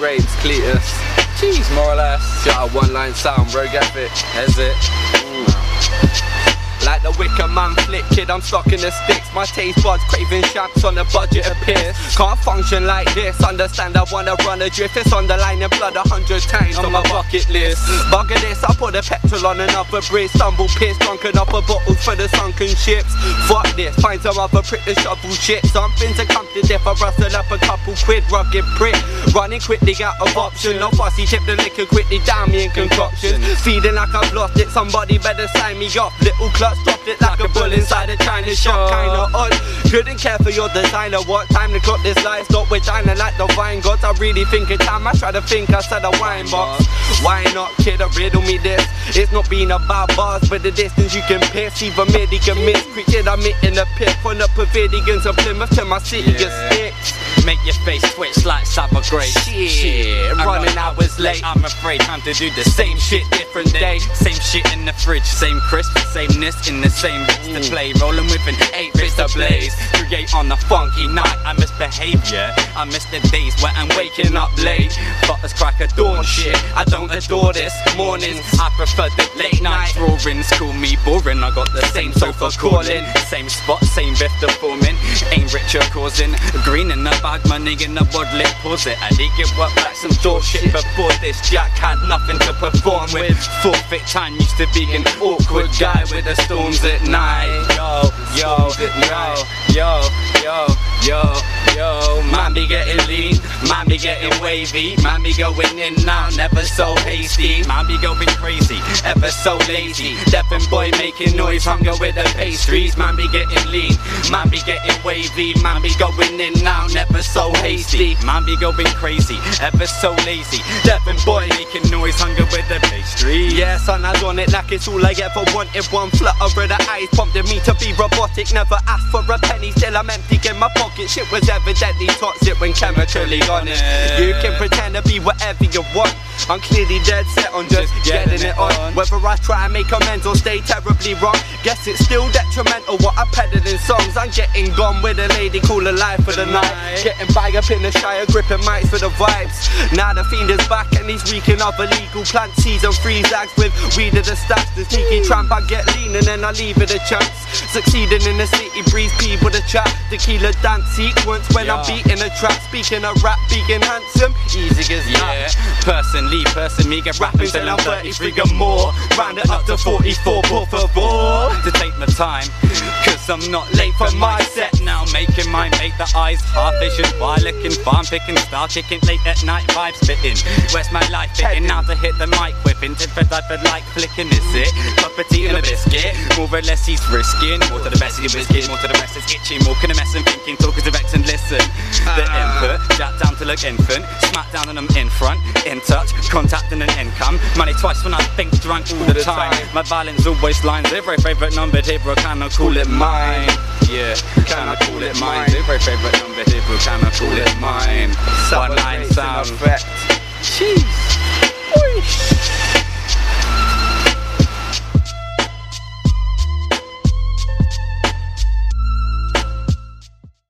Graves, Cletus. Jeez, more or less. Shut up, one line sound, Rogue Epic. Is it? Like the Wicker Man flick, kid, I'm stuck in the sticks. My taste buds craving shanks on a budget of piss. Can't function like this, understand I wanna run a drift. It's on the line and blood 100 times on my bucket list. Bugger this, I put a petrol on another bridge. Stumble pissed, drunken up a bottles for the sunken ships. Fuck this, find some other prick to shovel shit. Something to come to death, I rustle up a couple quid. Rugged prick, running quickly out of option. No fussy, tip the liquor quickly down me in concoction. Feeling like I've lost it, somebody better sign me off. Little clutch dropped it like a bull inside a China shop. Kinda odd, couldn't care for your designer. What time to clock this life? Stop with China like the vine gods. I really think it's time I try to think outside the wine box. Why not, kid, riddle me this. It's not been about bars, but the distance you can piss. Even mid, you can miss. Quick kid, I'm hitting the pit. From the Pavilions of Plymouth to my city of sticks. Make your face twitch like Summer Grace. Shit, running hours late. I'm afraid time to do the same shit, different day. Same shit in the fridge, same crisp, sameness in the same bits to play. Rolling with an 8 bits to blaze. Create on a funky night. I miss behavior, I miss the days where I'm waking up late. Butters crack a dawn shit, I don't adore this. Mornings, I prefer the late night roarings. Call me boring, I got the same sofa calling. Same spot, same biff the forming. Ain't richer causing. Green in the bag, money in the wallet, pause it. I did give up like some door shit before this. Jack had nothing to perform with. Forfeit time used to be an awkward guy with the storms at night. Yo, yo, yo, yo, yo, yo, yo. Man be getting lean, man be getting wavy. Man be going in now, never so hasty. Man be going crazy, ever so lazy. Deafin' boy making noise, hunger with the pastries. Man be getting lean, man be getting wavy. Man be going in now, never so hasty. Man be going crazy, ever so lazy. Deafin' boy making noise, hunger with the pastries. Yeah, son, I done it like it's all I ever wanted. One flutter of the eyes prompted me to be robotic. Never asked for a penny, still I'm empty in my pocket. Shit was evidently toxic when chemically honest. You can pretend to be whatever you want, I'm clearly dead set on just getting it on. Whether I try and make amends or stay terribly wrong, guess it's still detrimental what I peddle in songs. I'm getting gone with a lady cool alive for the night. Getting by up in the Shire, gripping mics for the vibes. Now the fiend is back and he's reeking of illegal plant season 3 zags with weed of the stacks. The sneaky tramp, I get lean and then I leave it a chance. Succeeding in the city, breeze people to chat. Tequila dance sequence when I'm beating a track. Speaking of rap, being handsome, easy as that. Person, me get rapping till I'm 33 or more. Round it up to 44, por favor. To take my time, cause I'm not late for my set now. Making mine, make the eyes half vision. While looking farm picking, star kicking, late at night vibes spitting. Where's my life fitting? Now to hit the mic whipping. Different type of like flicking, is it? Property and a biscuit, more or less he's risking. More to the best of your biscuit, more to the rest is itching. More can a mess and thinking, talking to vex and listen. The input, jat down to look infant. Smack down and I'm in front, in touch, contacting an income. Money twice when I think drunk all the time. My balance always lines. Every favourite number here, bro, can I call it mine? Yeah, can I call it mine? Every favourite number here, bro, can I call it mine?